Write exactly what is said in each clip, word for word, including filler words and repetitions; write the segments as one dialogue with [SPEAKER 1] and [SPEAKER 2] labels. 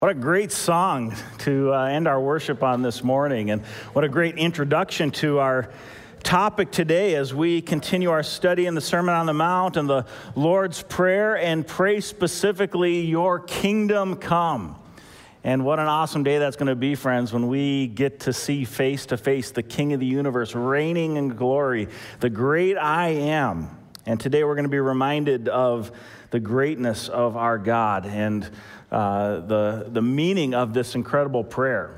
[SPEAKER 1] What a great song to uh, end our worship on this morning, and what a great introduction to our topic today as we continue our study in the Sermon on the Mount and the Lord's Prayer, and pray specifically, "Your kingdom come." And what an awesome day that's going to be, friends, when we get to see face to face the King of the universe reigning in glory, the great I Am. And today we're going to be reminded of the greatness of our God and uh, the, the meaning of this incredible prayer,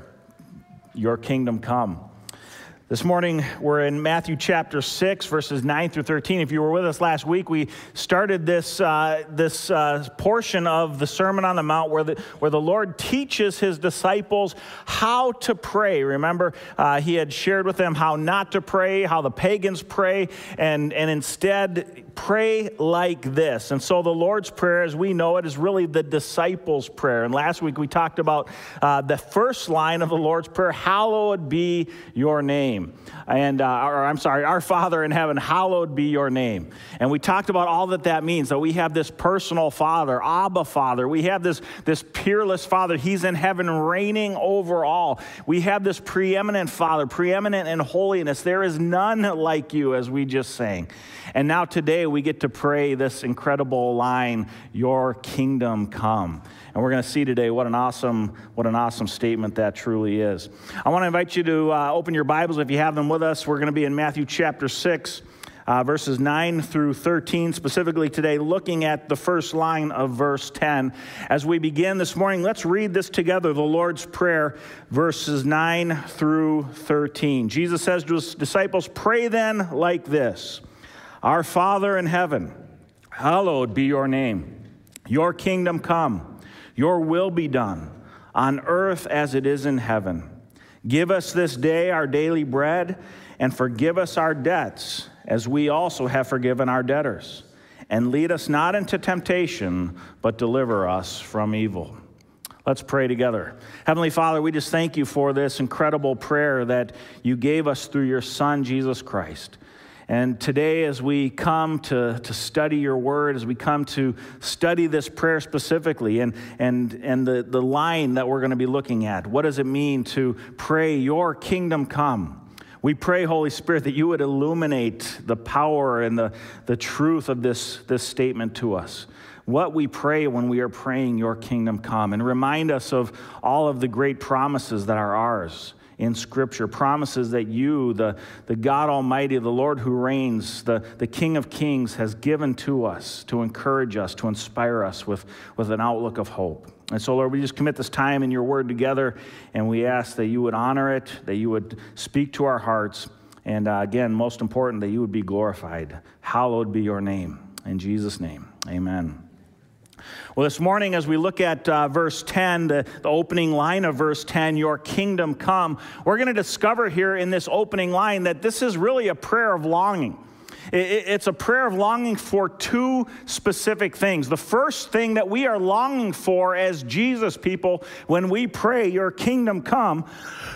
[SPEAKER 1] "Your kingdom come." This morning, we're in Matthew chapter six, verses nine through thirteen. If you were with us last week, we started this uh, this uh, portion of the Sermon on the Mount where the, where the Lord teaches his disciples how to pray. Remember, uh, he had shared with them how not to pray, how the pagans pray, and, and instead pray like this. And so the Lord's Prayer, as we know it, is really the disciples' prayer. And last week, we talked about uh, the first line of the Lord's Prayer, "Hallowed be your name." And, uh, or I'm sorry, "Our Father in heaven, hallowed be your name." And we talked about all that that means, that we have this personal Father, Abba Father. We have this, this peerless Father. He's in heaven reigning over all. We have this preeminent Father, preeminent in holiness. There is none like you, as we just sang. And now today we get to pray this incredible line, "Your kingdom come." And we're going to see today what an awesome, what an awesome statement that truly is. I want to invite you to uh, open your Bibles if you have them with us. We're going to be in Matthew chapter six, uh, verses nine through thirteen, specifically today, looking at the first line of verse ten. As we begin this morning, let's read this together, the Lord's Prayer, verses nine through thirteen. Jesus says to his disciples, "Pray then like this: Our Father in heaven, hallowed be your name. Your kingdom come. Your will be done, on earth as it is in heaven. Give us this day our daily bread, and forgive us our debts, as we also have forgiven our debtors. And lead us not into temptation, but deliver us from evil." Let's pray together. Heavenly Father, we just thank you for this incredible prayer that you gave us through your Son, Jesus Christ. And today, as we come to, to study your word, as we come to study this prayer specifically, and, and, and the, the line that we're going to be looking at, what does it mean to pray, "Your kingdom come"? We pray, Holy Spirit, that you would illuminate the power and the, the truth of this, this statement to us. What we pray when we are praying, "Your kingdom come," and remind us of all of the great promises that are ours in Scripture, promises that you, the, the God Almighty, the Lord who reigns, the, the King of Kings, has given to us to encourage us, to inspire us with, with an outlook of hope. And so, Lord, we just commit this time in your word together, and we ask that you would honor it, that you would speak to our hearts, and uh, again, most important, that you would be glorified. Hallowed be your name. In Jesus' name, amen. Well, this morning, as we look at uh, verse ten, the, the opening line of verse ten, "Your kingdom come," we're going to discover here in this opening line that this is really a prayer of longing. It, it, it's a prayer of longing for two specific things. The first thing that we are longing for as Jesus people when we pray, "Your kingdom come,"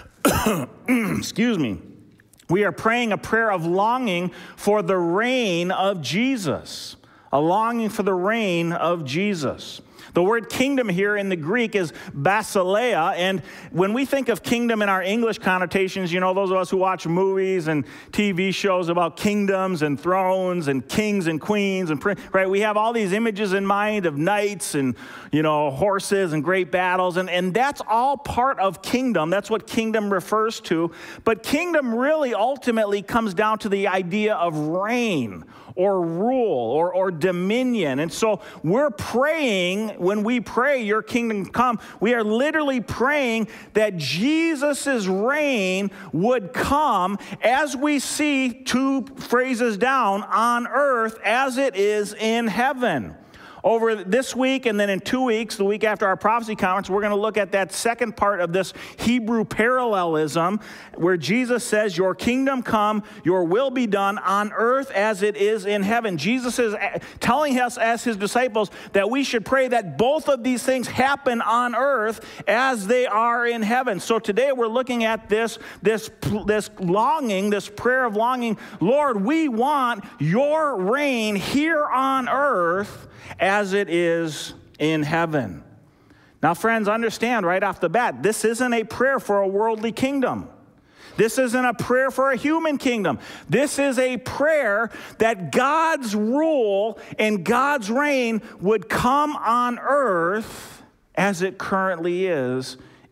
[SPEAKER 1] excuse me, we are praying a prayer of longing for the reign of Jesus. A longing for the reign of Jesus. The word kingdom here in the Greek is basileia, and when we think of kingdom in our English connotations, you know, those of us who watch movies and T V shows about kingdoms and thrones and kings and queens, and right, we have all these images in mind of knights and, you know, horses and great battles, and, and that's all part of kingdom. That's what kingdom refers to, but kingdom really ultimately comes down to the idea of reign or rule or, or dominion. And so we're praying, when we pray, "Your kingdom come," we are literally praying that Jesus' reign would come, as we see two phrases down, "on earth as it is in heaven." Over this week, and then in two weeks, the week after our prophecy conference, we're going to look at that second part of this Hebrew parallelism, where Jesus says, "Your kingdom come, your will be done on earth as it is in heaven." Jesus is telling us as his disciples that we should pray that both of these things happen on earth as they are in heaven. So today we're looking at this, this, this longing, this prayer of longing. Lord, we want your reign here on earth as it is in heaven. Now, friends, understand right off the bat, this isn't a prayer for a worldly kingdom. This isn't a prayer for a human kingdom. This is a prayer that God's rule and God's reign would come on earth as it currently is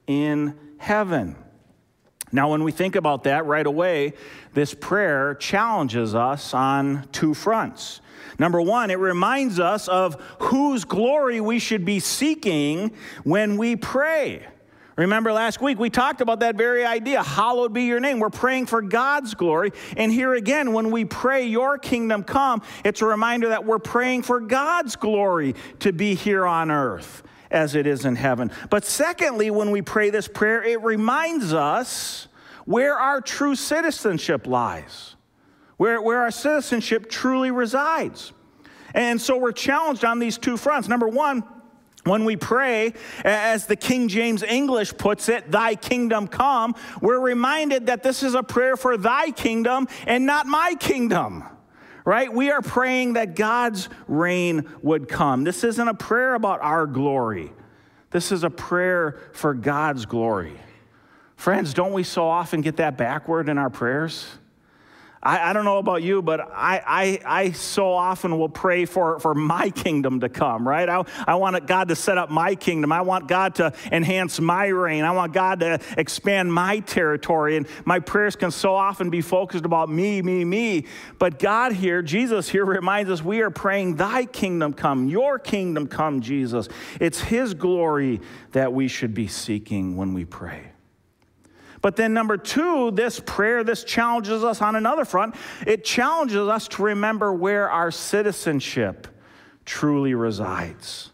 [SPEAKER 1] in heaven. Now, when we think about that right away, this prayer challenges us on two fronts. Number one, it reminds us of whose glory we should be seeking when we pray. Remember last week we talked about that very idea, hallowed be your name. We're praying for God's glory. And here again, when we pray your kingdom come, it's a reminder that we're praying for God's glory to be here on earth as it is in heaven. But secondly, when we pray this prayer, it reminds us where our true citizenship lies, where, where our citizenship truly resides. And so we're challenged on these two fronts. Number one, when we pray, as the King James English puts it, thy kingdom come, we're reminded that this is a prayer for thy kingdom and not my kingdom, right? We are praying that God's reign would come. This isn't a prayer about our glory. This is a prayer for God's glory. Friends, don't we so often get that backward in our prayers? I, I don't know about you, but I, I, I so often will pray for, for my kingdom to come, right? I, I want God to set up my kingdom. I want God to enhance my reign. I want God to expand my territory. And my prayers can so often be focused about me, me, me. But God here, Jesus here reminds us we are praying thy kingdom come, your kingdom come, Jesus. It's his glory that we should be seeking when we pray. But then number two, this prayer, this challenges us on another front. It challenges us to remember where our citizenship truly resides.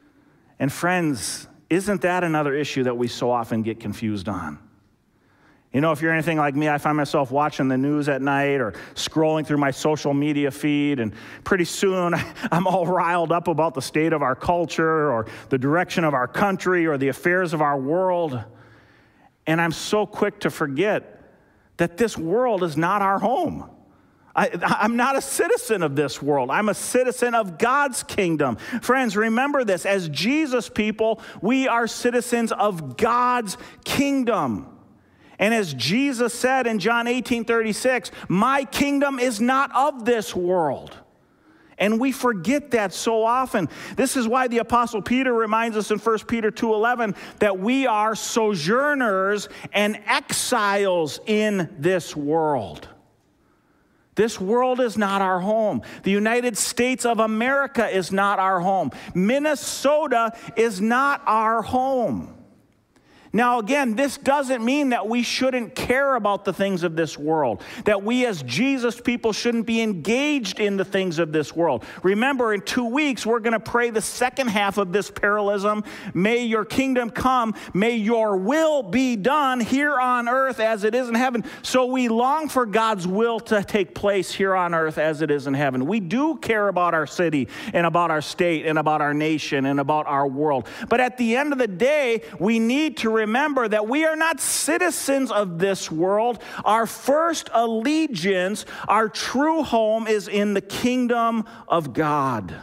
[SPEAKER 1] And friends, isn't that another issue that we so often get confused on? You know, if you're anything like me, I find myself watching the news at night or scrolling through my social media feed, and pretty soon I'm all riled up about the state of our culture or the direction of our country or the affairs of our world. And I'm so quick to forget that this world is not our home. I, I'm not a citizen of this world. I'm a citizen of God's kingdom. Friends, remember this. As Jesus people, we are citizens of God's kingdom. And as Jesus said in John eighteen thirty-six, my kingdom is not of this world. And we forget that so often. This is why the Apostle Peter reminds us in First Peter two eleven that we are sojourners and exiles in this world. This world is not our home. The United States of America is not our home. Minnesota is not our home. Now, again, this doesn't mean that we shouldn't care about the things of this world, that we as Jesus people shouldn't be engaged in the things of this world. Remember, in two weeks, we're going to pray the second half of this parallelism. May your kingdom come. May your will be done here on earth as it is in heaven. So we long for God's will to take place here on earth as it is in heaven. We do care about our city and about our state and about our nation and about our world. But at the end of the day, we need to remember that we are not citizens of this world. Our first allegiance, our true home is in the kingdom of God.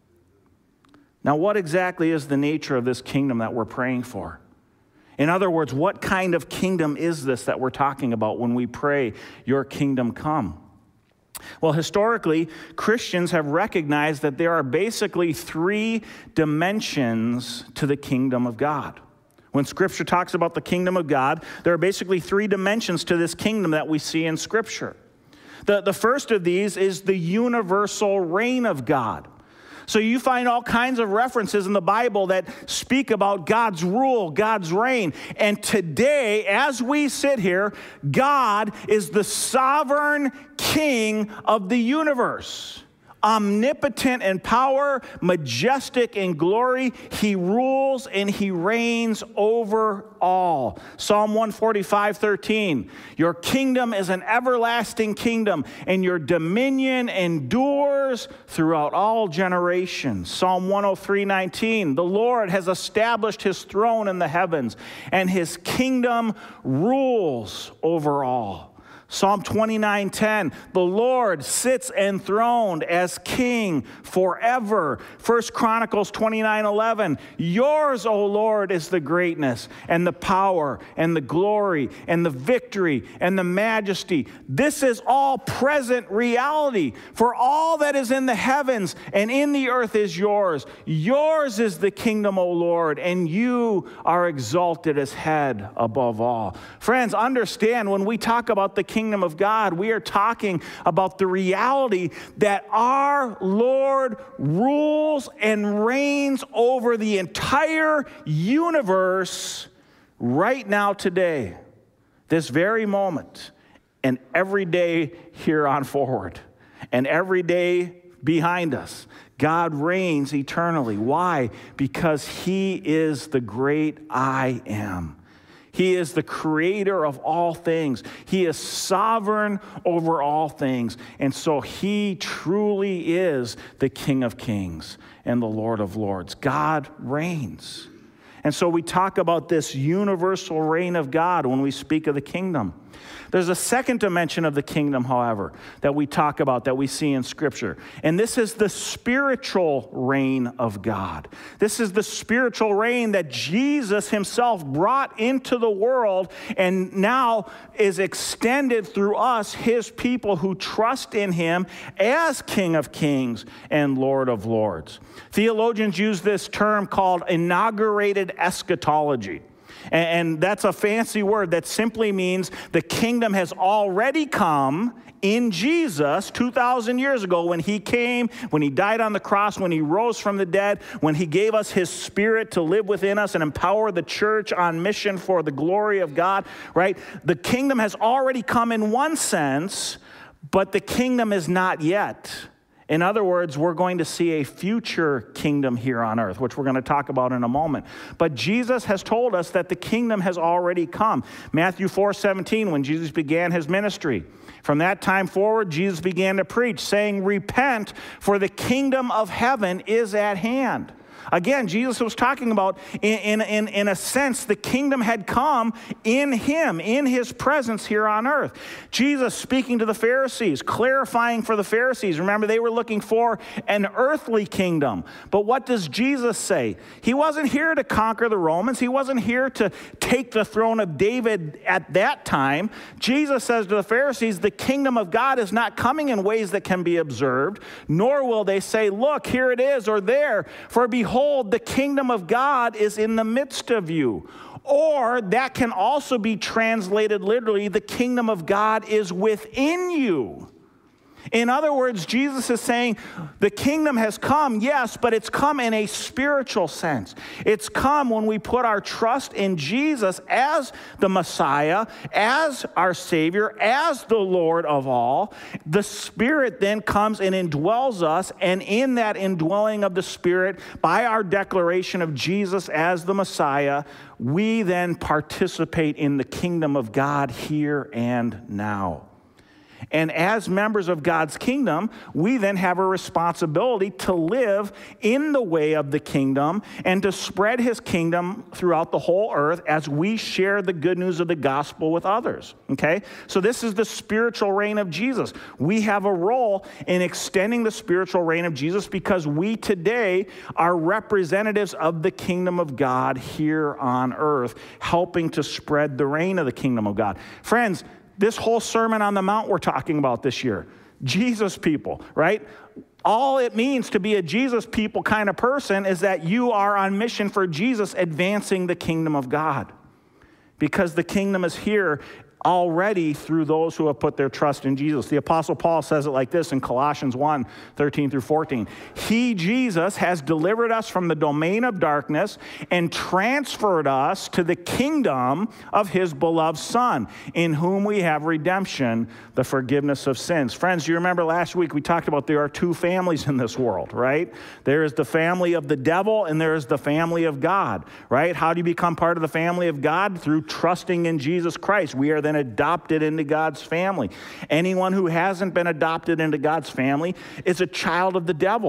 [SPEAKER 1] Now, what exactly is the nature of this kingdom that we're praying for? In other words, what kind of kingdom is this that we're talking about when we pray, your kingdom come? Well, historically, Christians have recognized that there are basically three dimensions to the kingdom of God. When Scripture talks about the kingdom of God, there are basically three dimensions to this kingdom that we see in Scripture. The, the first of these is the universal reign of God. So you find all kinds of references in the Bible that speak about God's rule, God's reign. And today, as we sit here, God is the sovereign king of the universe. Omnipotent in power, majestic in glory, he rules and he reigns over all. Psalm one forty-five, thirteen, your kingdom is an everlasting kingdom, and your dominion endures throughout all generations. Psalm one oh three, nineteen, the Lord has established his throne in the heavens, and his kingdom rules over all. Psalm twenty-nine ten, the Lord sits enthroned as king forever. First Chronicles twenty-nine eleven, yours, O Lord, is the greatness and the power and the glory and the victory and the majesty. This is all present reality. For all that is in the heavens and in the earth is yours. Yours is the kingdom, O Lord, and you are exalted as head above all. Friends, understand when we talk about the kingdom of God, we are talking about the reality that our Lord rules and reigns over the entire universe right now today, this very moment, and every day here on forward, and every day behind us. God reigns eternally. Why? Because he is the great I am. He is the creator of all things. He is sovereign over all things. And so he truly is the King of Kings and the Lord of Lords. God reigns. And so we talk about this universal reign of God when we speak of the kingdom. There's a second dimension of the kingdom, however, that we talk about, that we see in Scripture. And this is the spiritual reign of God. This is the spiritual reign that Jesus himself brought into the world and now is extended through us, his people who trust in him as King of Kings and Lord of Lords. Theologians use this term called inaugurated eschatology. And that's a fancy word that simply means the kingdom has already come in Jesus two thousand years ago when he came, when he died on the cross, when he rose from the dead, when he gave us his Spirit to live within us and empower the church on mission for the glory of God, right? The kingdom has already come in one sense, but the kingdom is not yet. In other words, we're going to see a future kingdom here on earth, which we're going to talk about in a moment. But Jesus has told us that the kingdom has already come. Matthew four seventeen, when Jesus began his ministry. From that time forward, Jesus began to preach, saying, repent, for the kingdom of heaven is at hand. Again, Jesus was talking about, in, in, in a sense, the kingdom had come in him, in his presence here on earth. Jesus speaking to the Pharisees, clarifying for the Pharisees. Remember, they were looking for an earthly kingdom. But what does Jesus say? He wasn't here to conquer the Romans. He wasn't here to take the throne of David at that time. Jesus says to the Pharisees, the kingdom of God is not coming in ways that can be observed, nor will they say, look, here it is, or there, for behold, Behold, the kingdom of God is in the midst of you. Or that can also be translated literally, the kingdom of God is within you. In other words, Jesus is saying the kingdom has come, yes, but it's come in a spiritual sense. It's come when we put our trust in Jesus as the Messiah, as our Savior, as the Lord of all. The Spirit then comes and indwells us, and in that indwelling of the Spirit, by our declaration of Jesus as the Messiah, we then participate in the kingdom of God here and now. And as members of God's kingdom, we then have a responsibility to live in the way of the kingdom and to spread his kingdom throughout the whole earth as we share the good news of the gospel with others, okay? So this is the spiritual reign of Jesus. We have a role in extending the spiritual reign of Jesus because we today are representatives of the kingdom of God here on earth, helping to spread the reign of the kingdom of God. Friends, this whole Sermon on the Mount we're talking about this year, Jesus people, right? All it means to be a Jesus people kind of person is that you are on mission for Jesus, advancing the kingdom of God. Because the kingdom is here already through those who have put their trust in Jesus. The Apostle Paul says it like this in Colossians one, thirteen through fourteen. He, Jesus, has delivered us from the domain of darkness and transferred us to the kingdom of his beloved Son, in whom we have redemption, the forgiveness of sins. Friends, you remember last week we talked about there are two families in this world, right? There is the family of the devil and there is the family of God, right? How do you become part of the family of God? Through trusting in Jesus Christ. We are then adopted into God's family. Anyone who hasn't been adopted into God's family is a child of the devil.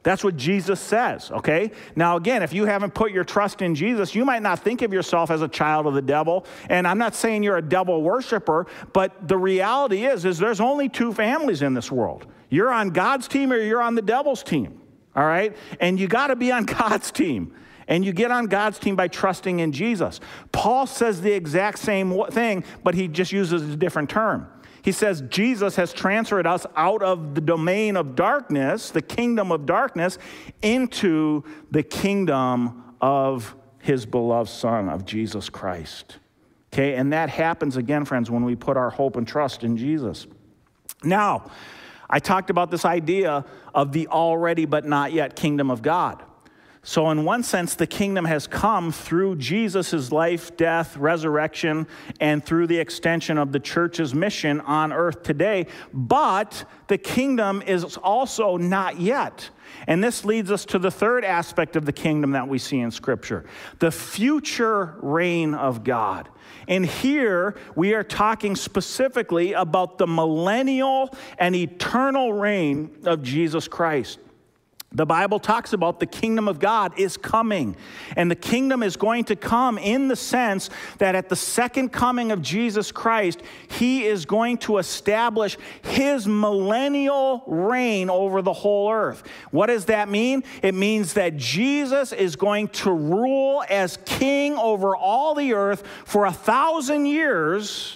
[SPEAKER 1] That's what Jesus says, okay? Now, again, if you haven't put your trust in Jesus, you might not think of yourself as a child of the devil. And I'm not saying you're a devil worshiper, but the reality is, is there's only two families in this world. You're on God's team or you're on the devil's team, all right? And you got to be on God's team. And you get on God's team by trusting in Jesus. Paul says the exact same thing, but he just uses a different term. He says Jesus has transferred us out of the domain of darkness, the kingdom of darkness, into the kingdom of his beloved Son, of Jesus Christ. Okay, and that happens again, friends, when we put our hope and trust in Jesus. Now, I talked about this idea of the already but not yet kingdom of God. So in one sense, the kingdom has come through Jesus' life, death, resurrection, and through the extension of the church's mission on earth today. But the kingdom is also not yet. And this leads us to the third aspect of the kingdom that we see in Scripture, the future reign of God. And here we are talking specifically about the millennial and eternal reign of Jesus Christ. The Bible talks about the kingdom of God is coming. And the kingdom is going to come in the sense that at the second coming of Jesus Christ, he is going to establish his millennial reign over the whole earth. What does that mean? It means that Jesus is going to rule as king over all the earth for a thousand years.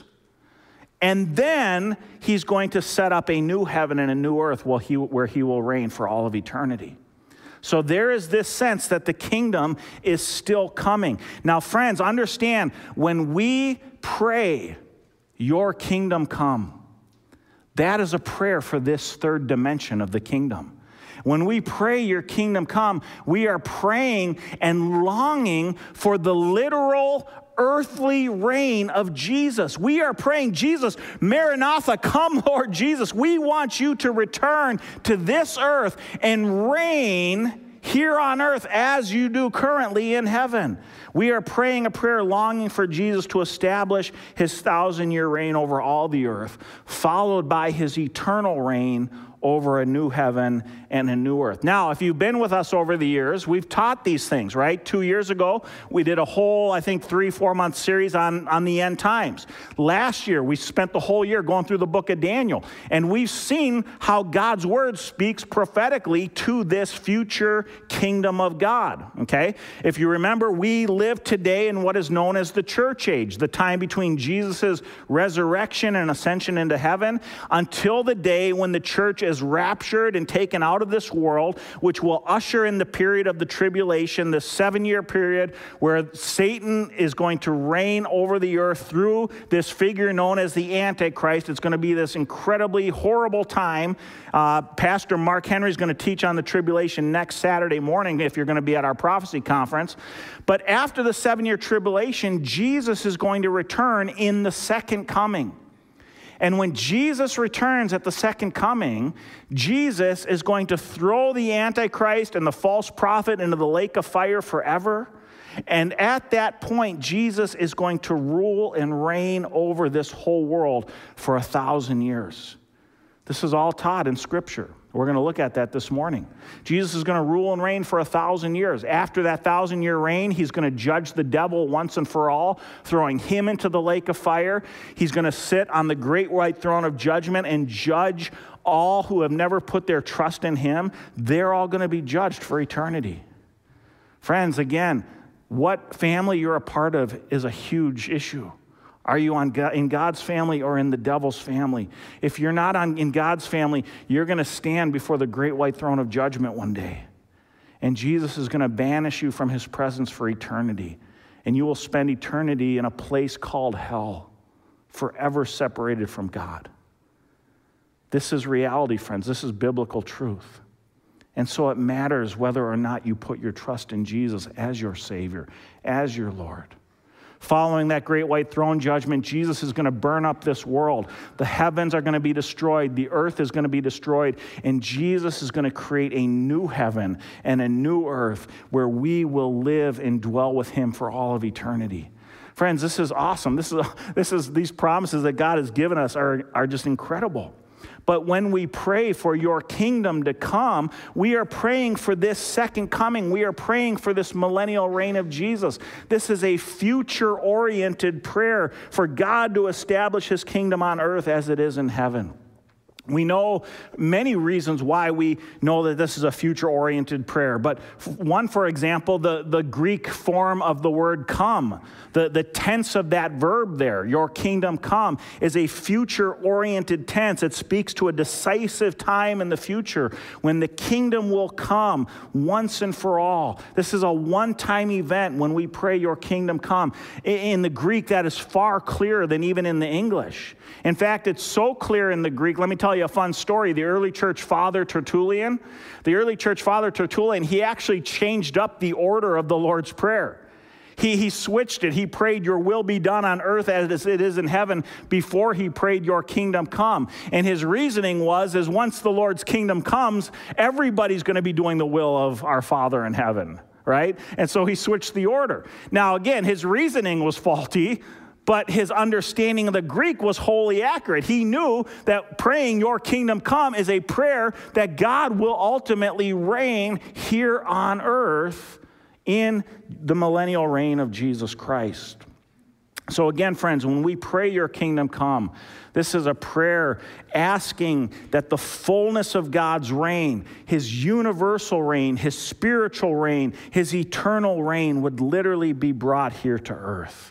[SPEAKER 1] And then he's going to set up a new heaven and a new earth where he, where he will reign for all of eternity. So there is this sense that the kingdom is still coming. Now, friends, understand, when we pray, your kingdom come, that is a prayer for this third dimension of the kingdom. When we pray, your kingdom come, we are praying and longing for the literal earthly reign of Jesus. We are praying, Jesus, Maranatha, come, Lord Jesus. We want you to return to this earth and reign here on earth as you do currently in heaven. We are praying a prayer longing for Jesus to establish his thousand-year reign over all the earth, followed by his eternal reign over a new heaven and a new earth. Now, if you've been with us over the years, we've taught these things, right? Two years ago, we did a whole, I think, three, four-month series on, on the end times. Last year, we spent the whole year going through the book of Daniel, and we've seen how God's word speaks prophetically to this future kingdom of God, okay? If you remember, we live today in what is known as the church age, the time between Jesus' resurrection and ascension into heaven until the day when the church is raptured and taken out of this world, which will usher in the period of the tribulation, the seven-year period where Satan is going to reign over the earth through this figure known as the Antichrist. It's going to be this incredibly horrible time. Uh, Pastor Mark Henry is going to teach on the tribulation next Saturday morning if you're going to be at our prophecy conference. But after the seven-year tribulation, Jesus is going to return in the second coming. And when Jesus returns at the second coming, Jesus is going to throw the Antichrist and the false prophet into the lake of fire forever. And at that point, Jesus is going to rule and reign over this whole world for a thousand years. This is all taught in Scripture. We're going to look at that this morning. Jesus is going to rule and reign for a thousand years. After that thousand-year reign, he's going to judge the devil once and for all, throwing him into the lake of fire. He's going to sit on the great white throne of judgment and judge all who have never put their trust in him. They're all going to be judged for eternity. Friends, again, what family you're a part of is a huge issue. Are you on God, in God's family or in the devil's family? If you're not on, in God's family, you're going to stand before the great white throne of judgment one day. And Jesus is going to banish you from his presence for eternity. And you will spend eternity in a place called hell, forever separated from God. This is reality, friends. This is biblical truth. And so it matters whether or not you put your trust in Jesus as your Savior, as your Lord. Following that great white throne judgment, Jesus is going to burn up this world. The heavens are going to be destroyed. The earth is going to be destroyed. And Jesus is going to create a new heaven and a new earth where we will live and dwell with him for all of eternity. Friends, this is awesome. This is, this is these promises that God has given us are, are just incredible. But when we pray for your kingdom to come, we are praying for this second coming. We are praying for this millennial reign of Jesus. This is a future-oriented prayer for God to establish his kingdom on earth as it is in heaven. We know many reasons why we know that this is a future-oriented prayer. But one, for example, the, the Greek form of the word come, the, the tense of that verb there, your kingdom come, is a future-oriented tense. It speaks to a decisive time in the future when the kingdom will come once and for all. This is a one-time event when we pray your kingdom come. In the Greek, that is far clearer than even in the English. In fact, it's so clear in the Greek. Let me tell you a fun story. The early church father Tertullian, the early church father Tertullian, he actually changed up the order of the Lord's Prayer. He, he switched it. He prayed, your will be done on earth as it is in heaven, before he prayed, your kingdom come. And his reasoning was, is once the Lord's kingdom comes, everybody's going to be doing the will of our Father in heaven, right? And so he switched the order. Now, again, his reasoning was faulty, but his understanding of the Greek was wholly accurate. He knew that praying your kingdom come is a prayer that God will ultimately reign here on earth in the millennial reign of Jesus Christ. So again, friends, when we pray your kingdom come, this is a prayer asking that the fullness of God's reign, his universal reign, his spiritual reign, his eternal reign would literally be brought here to earth.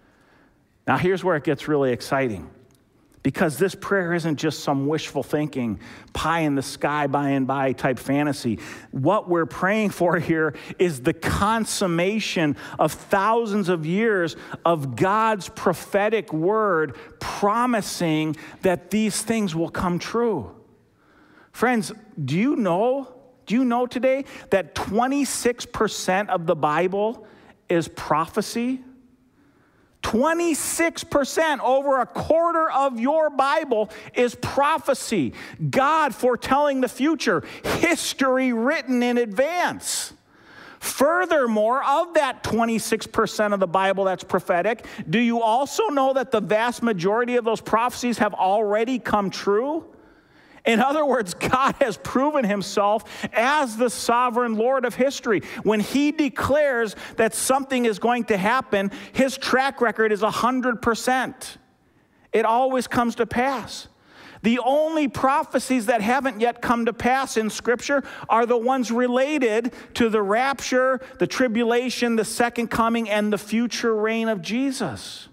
[SPEAKER 1] Now, here's where it gets really exciting, because this prayer isn't just some wishful thinking, pie in the sky, by and by type fantasy. What we're praying for here is the consummation of thousands of years of God's prophetic word promising that these things will come true. Friends, do you know, do you know today that twenty-six percent of the Bible is prophecy? twenty-six percent, over a quarter of your Bible is prophecy. God foretelling the future, history written in advance. Furthermore, of that twenty-six percent of the Bible that's prophetic, do you also know that the vast majority of those prophecies have already come true? In other words, God has proven himself as the sovereign Lord of history. When he declares that something is going to happen, his track record is one hundred percent. It always comes to pass. The only prophecies that haven't yet come to pass in Scripture are the ones related to the rapture, the tribulation, the second coming, and the future reign of Jesus.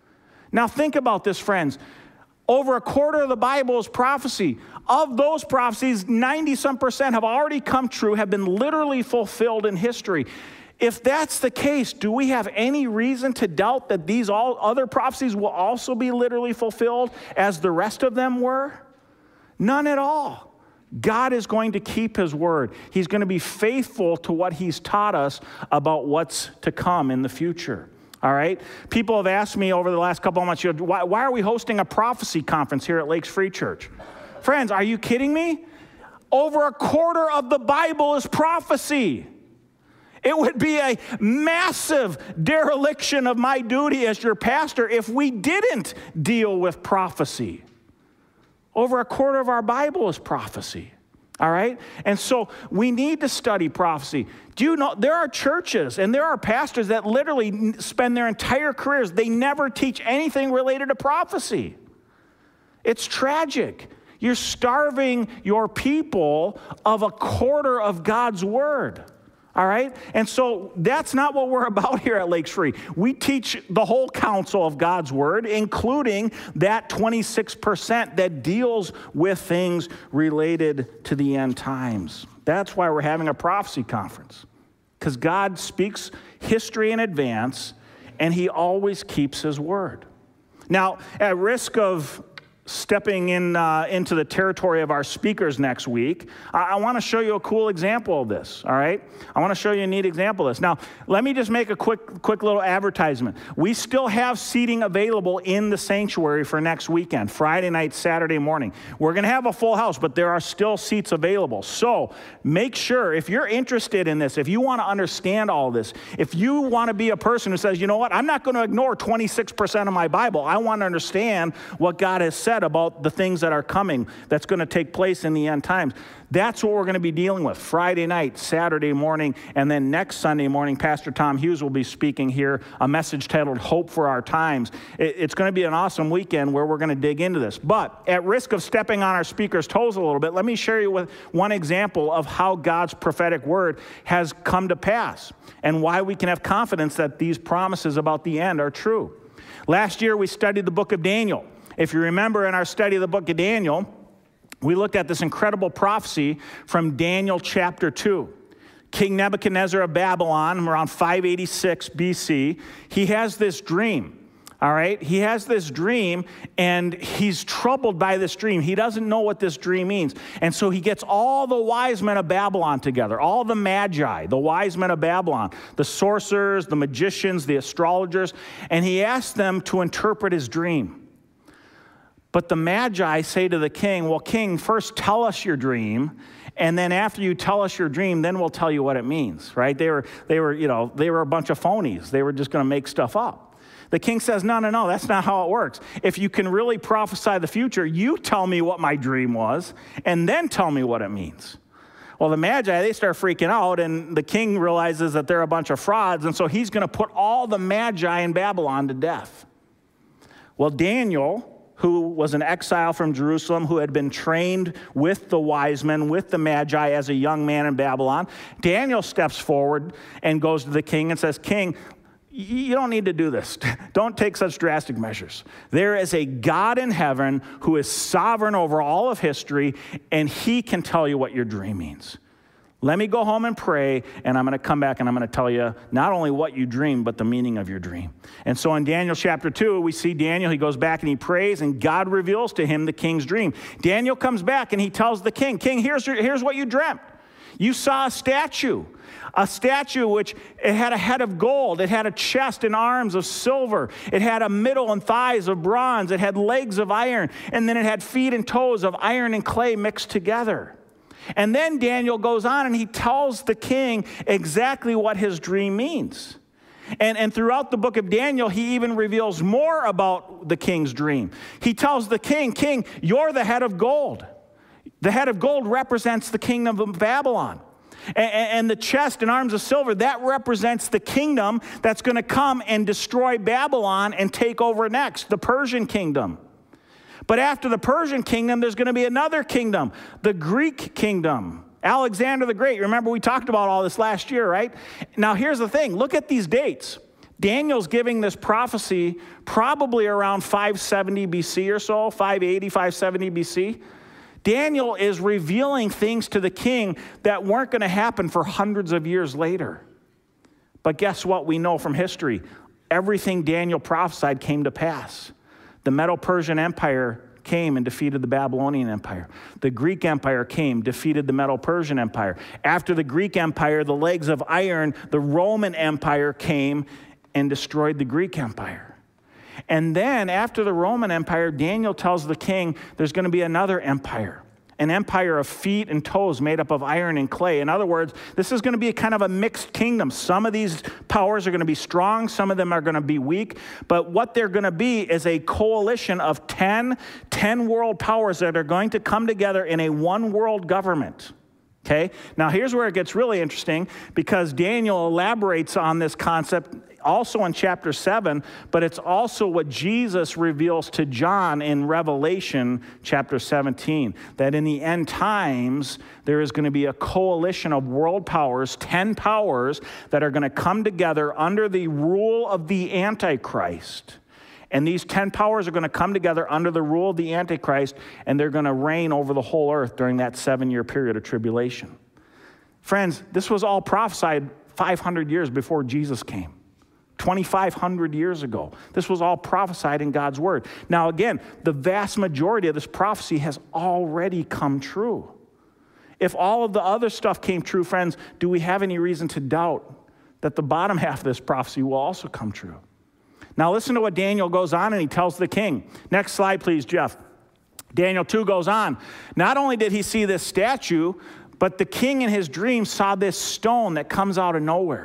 [SPEAKER 1] Now think about this, friends. Over a quarter of the Bible is prophecy. Of those prophecies, ninety-some percent have already come true, have been literally fulfilled in history. If that's the case, do we have any reason to doubt that these all other prophecies will also be literally fulfilled as the rest of them were? None at all. God is going to keep his word. He's going to be faithful to what he's taught us about what's to come in the future. All right? People have asked me over the last couple of months, you know, why, why are we hosting a prophecy conference here at Lakes Free Church? Friends, are you kidding me? Over a quarter of the Bible is prophecy. It would be a massive dereliction of my duty as your pastor if we didn't deal with prophecy. Over a quarter of our Bible is prophecy. All right? And so we need to study prophecy. Do you know, there are churches and there are pastors that literally spend their entire careers, they never teach anything related to prophecy. It's tragic. You're starving your people of a quarter of God's word. All right? And so that's not what we're about here at Lakes Free. We teach the whole counsel of God's word, including that twenty-six percent that deals with things related to the end times. That's why we're having a prophecy conference, because God speaks history in advance, and he always keeps his word. Now, at risk of stepping in uh, into the territory of our speakers next week, I, I want to show you a cool example of this, all right? I want to show you a neat example of this. Now, let me just make a quick, quick little advertisement. We still have seating available in the sanctuary for next weekend, Friday night, Saturday morning. We're going to have a full house, but there are still seats available. So make sure, if you're interested in this, if you want to understand all this, if you want to be a person who says, you know what, I'm not going to ignore twenty-six percent of my Bible. I want to understand what God has said ahead about the things that are coming, that's going to take place in the end times. That's what we're going to be dealing with Friday night, Saturday morning, and then next Sunday morning, Pastor Tom Hughes will be speaking here, a message titled Hope for Our Times. It's going to be an awesome weekend where we're going to dig into this. But at risk of stepping on our speaker's toes a little bit, let me share you with one example of how God's prophetic word has come to pass and why we can have confidence that these promises about the end are true. Last year, we studied the book of Daniel. If you remember in our study of the book of Daniel, we looked at this incredible prophecy from Daniel chapter two. King Nebuchadnezzar of Babylon, around five eighty-six B C, he has this dream. All right, he has this dream, and he's troubled by this dream. He doesn't know what this dream means. And so he gets all the wise men of Babylon together, all the magi, the wise men of Babylon, the sorcerers, the magicians, the astrologers, and he asks them to interpret his dream. But the magi say to the king, well, king, first tell us your dream, and then after you tell us your dream, then we'll tell you what it means, right? They were, they were, you know, they were a bunch of phonies. They were just going to make stuff up. The king says, no, no, no, that's not how it works. If you can really prophesy the future, you tell me what my dream was, and then tell me what it means. Well, the magi, they start freaking out, and the king realizes that they're a bunch of frauds, and so he's going to put all the magi in Babylon to death. Well, Daniel, who was an exile from Jerusalem, who had been trained with the wise men, with the magi as a young man in Babylon, Daniel steps forward and goes to the king and says, King, you don't need to do this. Don't take such drastic measures. There is a God in heaven who is sovereign over all of history, and he can tell you what your dream means. Let me go home and pray, and I'm going to come back and I'm going to tell you not only what you dreamed, but the meaning of your dream. And so in Daniel chapter two, we see Daniel, he goes back and he prays, and God reveals to him the king's dream. Daniel comes back and he tells the king, King, here's, your, here's what you dreamt. You saw a statue, a statue which it had a head of gold. It had a chest and arms of silver. It had a middle and thighs of bronze. It had legs of iron, and then it had feet and toes of iron and clay mixed together. And then Daniel goes on and he tells the king exactly what his dream means. And, and throughout the book of Daniel, he even reveals more about the king's dream. He tells the king, King, you're the head of gold. The head of gold represents the kingdom of Babylon. And, and the chest and arms of silver, that represents the kingdom that's going to come and destroy Babylon and take over next, the Persian kingdom. But after the Persian kingdom, there's going to be another kingdom, the Greek kingdom. Alexander the Great. Remember, we talked about all this last year, right? Now, here's the thing. Look at these dates. Daniel's giving this prophecy probably around five seventy B C or so, five eighty, five seventy B C. Daniel is revealing things to the king that weren't going to happen for hundreds of years later. But guess what we know from history? Everything Daniel prophesied came to pass. The Medo-Persian Empire came and defeated the Babylonian Empire. The Greek Empire came, defeated the Medo-Persian Empire. After the Greek Empire, the legs of iron, the Roman Empire came and destroyed the Greek Empire. And then after the Roman Empire, Daniel tells the king there's going to be another empire, an empire of feet and toes made up of iron and clay. In other words, this is going to be a kind of a mixed kingdom. Some of these powers are going to be strong. Some of them are going to be weak. But what they're going to be is a coalition of ten, ten world powers that are going to come together in a one world government. Okay? Now here's where it gets really interesting, because Daniel elaborates on this concept also in chapter seven, but it's also what Jesus reveals to John in Revelation chapter seventeen, that in the end times, there is going to be a coalition of world powers, ten powers, that are going to come together under the rule of the Antichrist. And these ten powers are going to come together under the rule of the Antichrist, and they're going to reign over the whole earth during that seven-year period of tribulation. Friends, this was all prophesied five hundred years before Jesus came. twenty-five hundred years ago. This was all prophesied in God's word. Now again, the vast majority of this prophecy has already come true. If all of the other stuff came true, friends, do we have any reason to doubt that the bottom half of this prophecy will also come true? Now listen to what Daniel goes on and he tells the king. Next slide, please, Jeff. Daniel two goes on. Not only did he see this statue, but the king in his dream saw this stone that comes out of nowhere.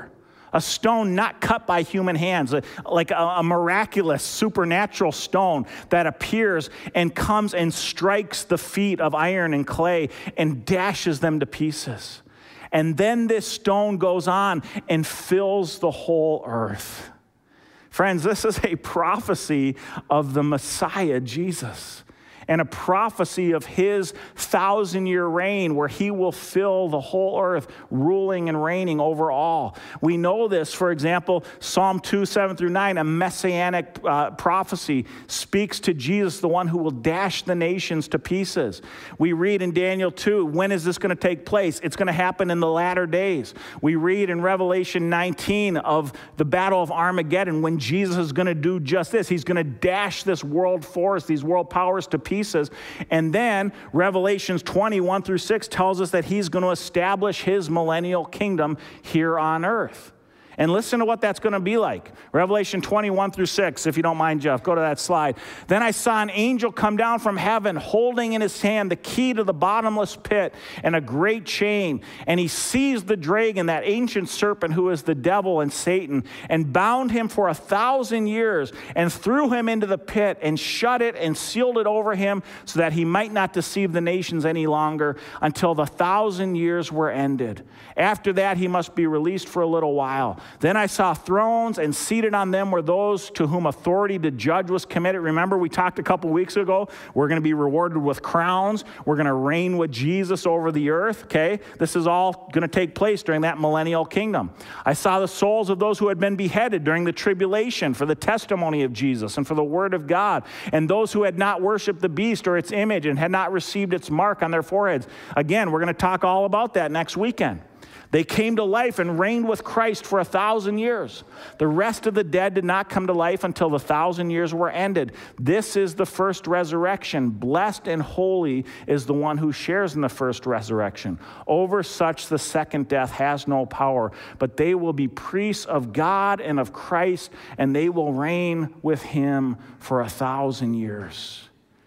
[SPEAKER 1] A stone not cut by human hands, a, like a, a miraculous, supernatural stone that appears and comes and strikes the feet of iron and clay and dashes them to pieces. And then this stone goes on and fills the whole earth. Friends, this is a prophecy of the Messiah, Jesus, and a prophecy of his thousand-year reign where he will fill the whole earth, ruling and reigning over all. We know this, for example, Psalm two, seven through nine, a messianic uh, prophecy speaks to Jesus, the one who will dash the nations to pieces. We read in Daniel two, when is this going to take place? It's going to happen in the latter days. We read in Revelation nineteen of the Battle of Armageddon when Jesus is going to do just this. He's going to dash this world force, these world powers to pieces. Pieces. And then Revelations twenty-one through six tells us that he's going to establish his millennial kingdom here on earth. And listen to what that's going to be like. Revelation twenty-one through six, if you don't mind, Jeff, go to that slide. Then I saw an angel come down from heaven, holding in his hand the key to the bottomless pit and a great chain. And he seized the dragon, that ancient serpent who is the devil and Satan, and bound him for a thousand years and threw him into the pit and shut it and sealed it over him so that he might not deceive the nations any longer until the thousand years were ended. After that, he must be released for a little while. Then I saw thrones, and seated on them were those to whom authority to judge was committed. Remember, we talked a couple weeks ago, we're going to be rewarded with crowns. We're going to reign with Jesus over the earth, okay? This is all going to take place during that millennial kingdom. I saw the souls of those who had been beheaded during the tribulation for the testimony of Jesus and for the word of God, and those who had not worshiped the beast or its image and had not received its mark on their foreheads. Again, we're going to talk all about that next weekend. They came to life and reigned with Christ for a thousand years. The rest of the dead did not come to life until the thousand years were ended. This is the first resurrection. Blessed and holy is the one who shares in the first resurrection. Over such the second death has no power, but they will be priests of God and of Christ, and they will reign with him for a thousand years.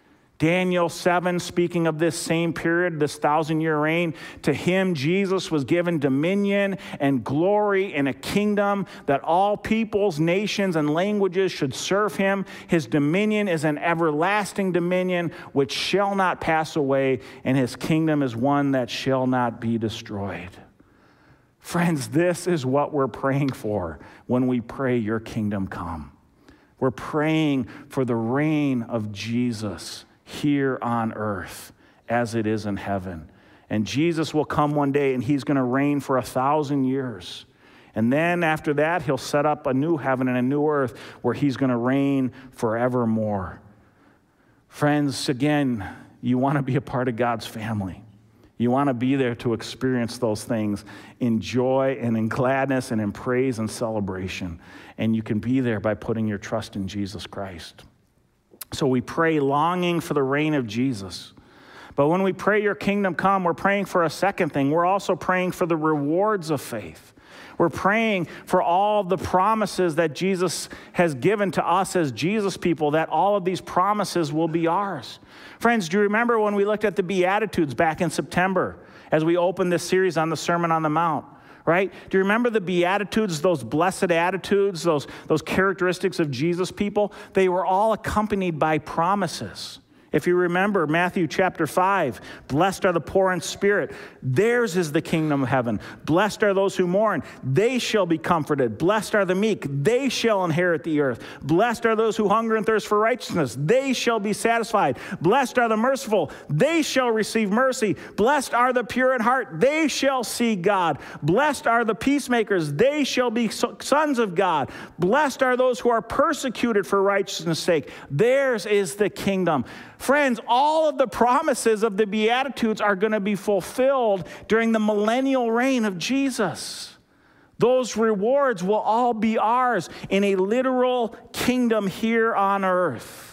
[SPEAKER 1] Daniel seven, speaking of this same period, this thousand-year reign, to him Jesus was given dominion and glory and a kingdom that all peoples, nations, and languages should serve him. His dominion is an everlasting dominion which shall not pass away, and his kingdom is one that shall not be destroyed. Friends, this is what we're praying for when we pray, your kingdom come. We're praying for the reign of Jesus here on earth as it is in heaven. And Jesus will come one day and he's going to reign for a thousand years. And then after that, he'll set up a new heaven and a new earth where he's going to reign forevermore. Friends, again, you want to be a part of God's family. You want to be there to experience those things in joy and in gladness and in praise and celebration. And you can be there by putting your trust in Jesus Christ. So we pray longing for the reign of Jesus. But when we pray your kingdom come, we're praying for a second thing. We're also praying for the rewards of faith. We're praying for all the promises that Jesus has given to us as Jesus people, that all of these promises will be ours. Friends, do you remember when we looked at the Beatitudes back in September as we opened this series on the Sermon on the Mount? Right? Do you remember the Beatitudes, those blessed attitudes, those, those characteristics of Jesus people? They were all accompanied by promises. If you remember Matthew chapter five, blessed are the poor in spirit. Theirs is the kingdom of heaven. Blessed are those who mourn. They shall be comforted. Blessed are the meek. They shall inherit the earth. Blessed are those who hunger and thirst for righteousness. They shall be satisfied. Blessed are the merciful. They shall receive mercy. Blessed are the pure in heart. They shall see God. Blessed are the peacemakers. They shall be sons of God. Blessed are those who are persecuted for righteousness' sake. Theirs is the kingdom. Friends, all of the promises of the Beatitudes are going to be fulfilled during the millennial reign of Jesus. Those rewards will all be ours in a literal kingdom here on earth.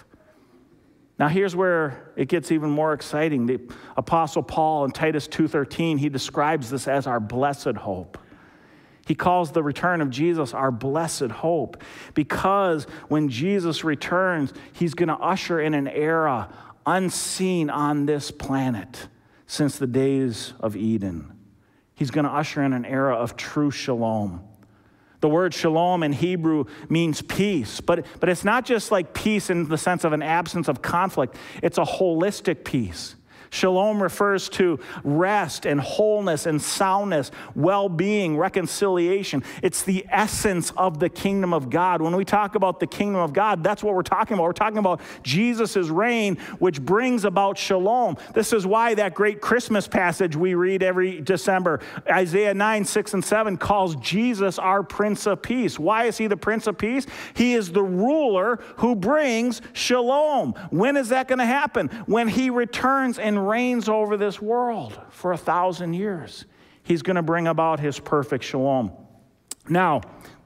[SPEAKER 1] Now here's where it gets even more exciting. The Apostle Paul in Titus two thirteen, he describes this as our blessed hope. He calls the return of Jesus our blessed hope, because when Jesus returns, he's going to usher in an era unseen on this planet since the days of Eden. He's going to usher in an era of true shalom. The word shalom in Hebrew means peace, but, but it's not just like peace in the sense of an absence of conflict. It's a holistic peace. Shalom refers to rest and wholeness and soundness, well-being, reconciliation. It's the essence of the kingdom of God. When we talk about the kingdom of God, that's what we're talking about. We're talking about Jesus' reign, which brings about shalom. This is why that great Christmas passage we read every December, Isaiah nine, six, and seven, calls Jesus our Prince of Peace. Why is he the Prince of Peace? He is the ruler who brings shalom. When is that going to happen? When he returns and reigns over this world for a thousand years. He's going to bring about his perfect shalom. Now,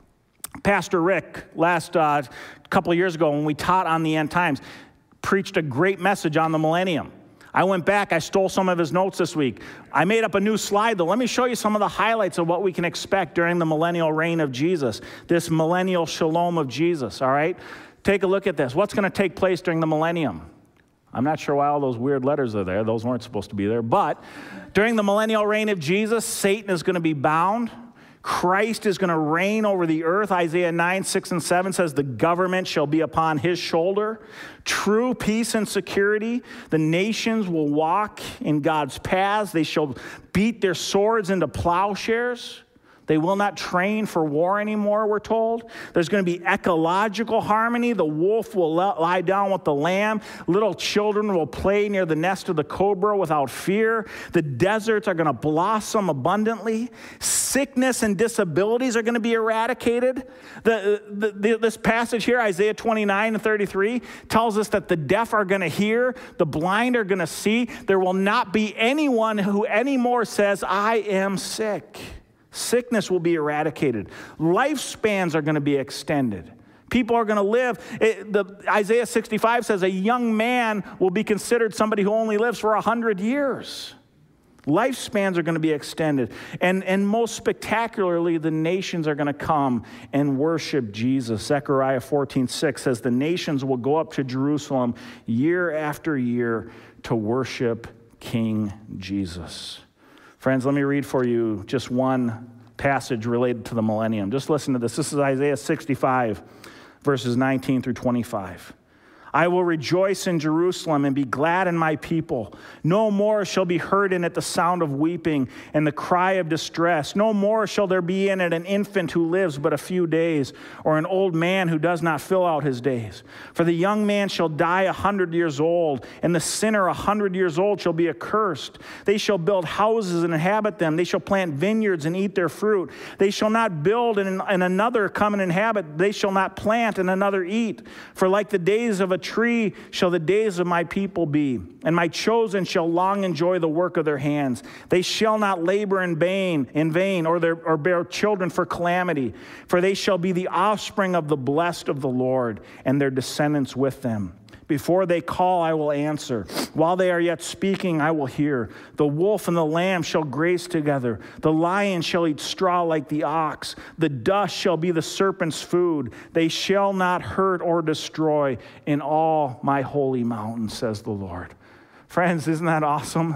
[SPEAKER 1] Pastor Rick, last uh, couple of years ago when we taught on the end times, preached a great message on the millennium. I went back, I stole some of his notes this week. I made up a new slide, though. Let me show you some of the highlights of what we can expect during the millennial reign of Jesus, this millennial shalom of Jesus, all right? Take a look at this. What's going to take place during the millennium? I'm not sure why all those weird letters are there. Those weren't supposed to be there. But during the millennial reign of Jesus, Satan is going to be bound. Christ is going to reign over the earth. Isaiah nine, six, and seven says the government shall be upon his shoulder. True peace and security. The nations will walk in God's paths. They shall beat their swords into plowshares. They will not train for war anymore, we're told. There's going to be ecological harmony. The wolf will lie down with the lamb. Little children will play near the nest of the cobra without fear. The deserts are going to blossom abundantly. Sickness and disabilities are going to be eradicated. The, the, the, this passage here, Isaiah twenty-nine and thirty-three, tells us that the deaf are going to hear, the blind are going to see. There will not be anyone who anymore says, I am sick. Sickness will be eradicated. Lifespans are going to be extended. People are going to live. It, the, Isaiah sixty-five says a young man will be considered somebody who only lives for one hundred years. Lifespans are going to be extended. And, and most spectacularly, the nations are going to come and worship Jesus. Zechariah fourteen six says the nations will go up to Jerusalem year after year to worship King Jesus. Friends, let me read for you just one passage related to the millennium. Just listen to this. This is Isaiah sixty-five, verses nineteen through twenty-five. I will rejoice in Jerusalem and be glad in my people. No more shall be heard in it the sound of weeping and the cry of distress. No more shall there be in it an infant who lives but a few days, or an old man who does not fill out his days. For the young man shall die a hundred years old, and the sinner a hundred years old shall be accursed. They shall build houses and inhabit them. They shall plant vineyards and eat their fruit. They shall not build and, and another come and inhabit. They shall not plant and another eat. For like the days of a tree shall the days of my people be, and my chosen shall long enjoy the work of their hands. They shall not labor in vain, in vain, or, their, or bear children for calamity, for they shall be the offspring of the blessed of the Lord, and their descendants with them. Before they call, I will answer. While they are yet speaking, I will hear. The wolf and the lamb shall graze together. The lion shall eat straw like the ox. The dust shall be the serpent's food. They shall not hurt or destroy in all my holy mountain, says the Lord. Friends, isn't that awesome?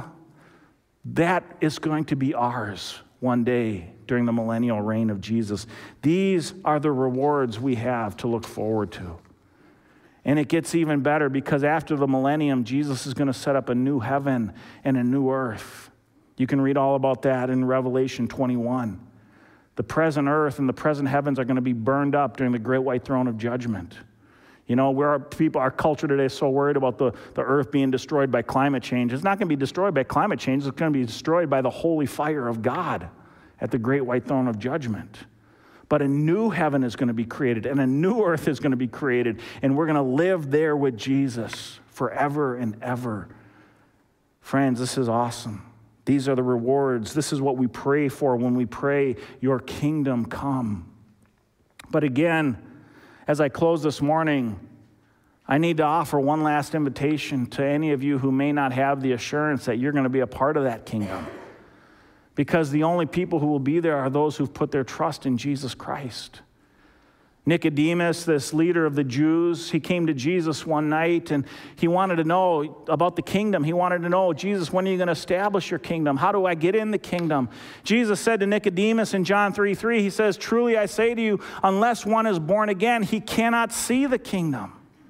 [SPEAKER 1] That is going to be ours one day during the millennial reign of Jesus. These are the rewards we have to look forward to. And it gets even better because after the millennium, Jesus is going to set up a new heaven and a new earth. You can read all about that in Revelation twenty-one. The present earth and the present heavens are going to be burned up during the great white throne of judgment. You know, where our people, our culture today is so worried about the, the earth being destroyed by climate change. It's not going to be destroyed by climate change. It's going to be destroyed by the holy fire of God at the great white throne of judgment. But a new heaven is going to be created, and a new earth is going to be created, and we're going to live there with Jesus forever and ever. Friends, this is awesome. These are the rewards. This is what we pray for when we pray, your kingdom come. But again, as I close this morning, I need to offer one last invitation to any of you who may not have the assurance that you're going to be a part of that kingdom. Because the only people who will be there are those who've put their trust in Jesus Christ. Nicodemus, this leader of the Jews, he came to Jesus one night and he wanted to know about the kingdom. He wanted to know, Jesus, when are you going to establish your kingdom? How do I get in the kingdom? Jesus said to Nicodemus in John three three, he says, truly I say to you, unless one is born again, he cannot see the kingdom.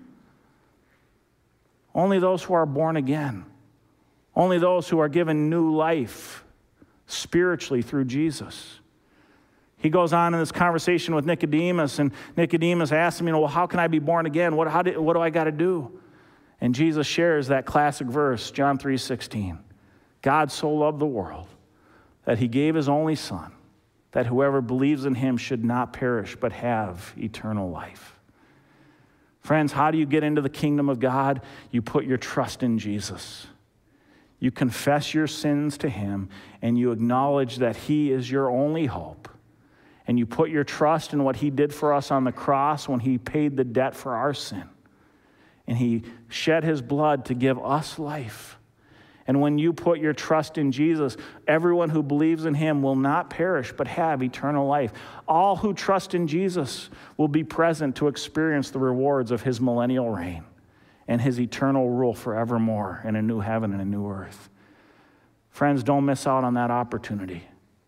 [SPEAKER 1] Only those who are born again, only those who are given new life spiritually through Jesus. He goes on in this conversation with Nicodemus, and Nicodemus asks him, you know, well, how can I be born again? What, how do, what do I got to do? And Jesus shares that classic verse, John three sixteen. God so loved the world that he gave his only son, that whoever believes in him should not perish, but have eternal life. Friends, how do you get into the kingdom of God? You put your trust in Jesus. You confess your sins to him, and you acknowledge that he is your only hope. And you put your trust in what he did for us on the cross when he paid the debt for our sin. And he shed his blood to give us life. And when you put your trust in Jesus, everyone who believes in him will not perish but have eternal life. All who trust in Jesus will be present to experience the rewards of his millennial reign and his eternal rule forevermore in a new heaven and a new earth. Friends, don't miss out on that opportunity.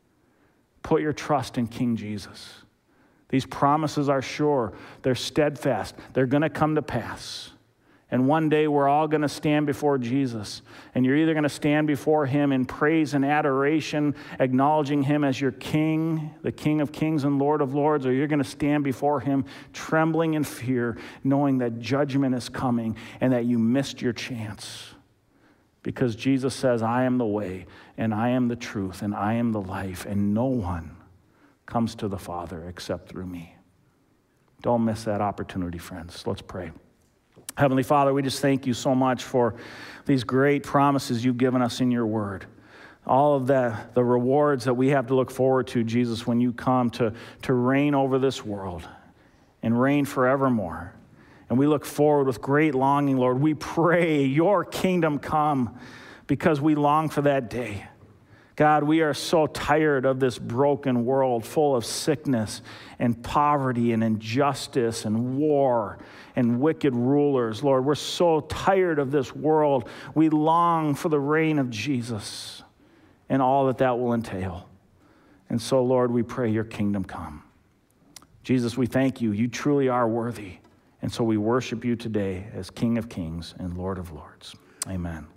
[SPEAKER 1] Put your trust in King Jesus. These promises are sure. They're steadfast. They're going to come to pass. And one day we're all going to stand before Jesus. And you're either going to stand before him in praise and adoration, acknowledging him as your King, the King of kings and Lord of lords, or you're going to stand before him trembling in fear, knowing that judgment is coming and that you missed your chance. Because Jesus says, I am the way, and I am the truth, and I am the life, and no one comes to the Father except through me. Don't miss that opportunity, friends. Let's pray. Heavenly Father, we just thank you so much for these great promises you've given us in your word. All of the, the rewards that we have to look forward to, Jesus, when you come to, to reign over this world and reign forevermore. And we look forward with great longing, Lord. We pray your kingdom come because we long for that day. God, we are so tired of this broken world full of sickness and poverty and injustice and war and wicked rulers. Lord, we're so tired of this world. We long for the reign of Jesus and all that that will entail. And so, Lord, we pray your kingdom come. Jesus, we thank you. You truly are worthy. And so we worship you today as King of Kings and Lord of Lords. Amen.